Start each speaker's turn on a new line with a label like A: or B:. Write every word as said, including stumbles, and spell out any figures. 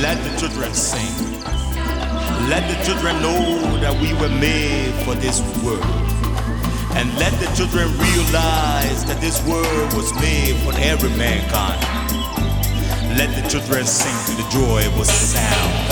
A: Let the children sing. Let the children know that we were made for this world. And let the children realize that this world was made for every mankind. Let the children sing to the joy of a sound.